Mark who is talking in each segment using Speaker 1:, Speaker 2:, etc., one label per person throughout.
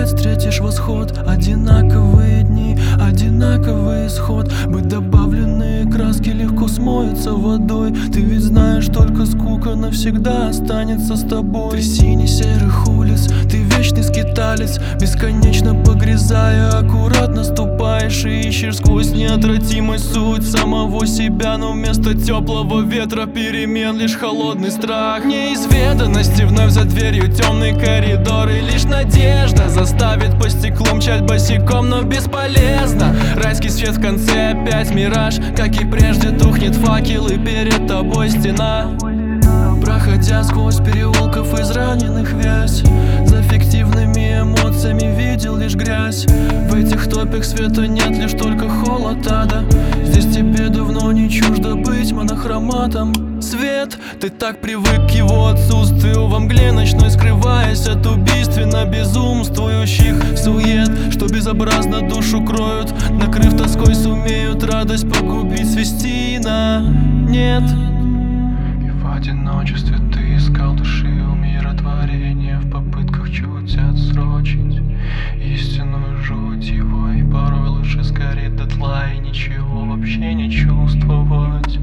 Speaker 1: опять встретишь восход. Одинаковые дни, одинаковый исход. Быть добавленные краски легко смоются водой. Ты ведь знаешь, только скука навсегда останется с тобой. Ты синий серых улиц, ты вечный скиталец, бесконечно погрязая, аккуратно ступаешь и ищешь сквозь неотвратимость суть самого себя. Но вместо теплого ветра перемен лишь холодный страх неизведанности. Вновь за дверью темный коридор, и лишь надежда заставит по стеклу мчать босиком, но бесполезно. Райский свет в конце опять мираж, как и прежде тухнет факел, и перед тобой стена. Проходя сквозь переулков израненных вязь, за фиктивными эмоциями видел лишь грязь. В этих топях света нет, лишь только холод ада. Здесь тебе давно не чуждо быть монохроматом. Свет, ты так привык к его отсутствию во мгле ночной, скрываясь от убийственно безумствующих сует, что безобразно душу кроют, накрыв тоской сумеют радость погубить, свести на нет.
Speaker 2: И в одиночестве ты искал души умиротворения в попытках чуть отсрочить истинную жуть его, и порой лучше сгореть дотла и ничего вообще не чувствовать.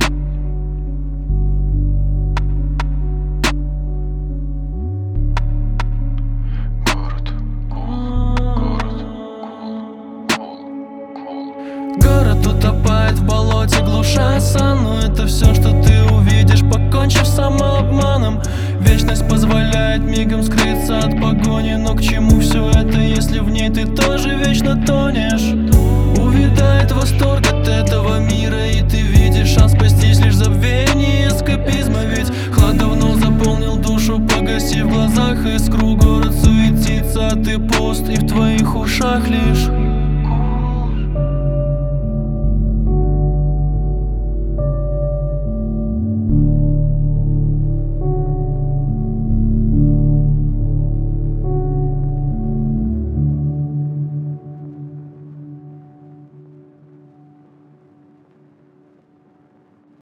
Speaker 1: Город утопает в болоте, глуша сон, но это все, что ты увидишь, покончив с самообманом. Вечность позволяет мигом скрыться от погони, но к чему все это, если в ней ты тоже вечно тонешь? Увядает восторг от этого мира, и ты видишь шанс спастись лишь в забвении эскапизма. Ведь хлад давно заполнил душу, погасив в глазах искру. Город суетится, а ты пуст, и в твоих ушах лишь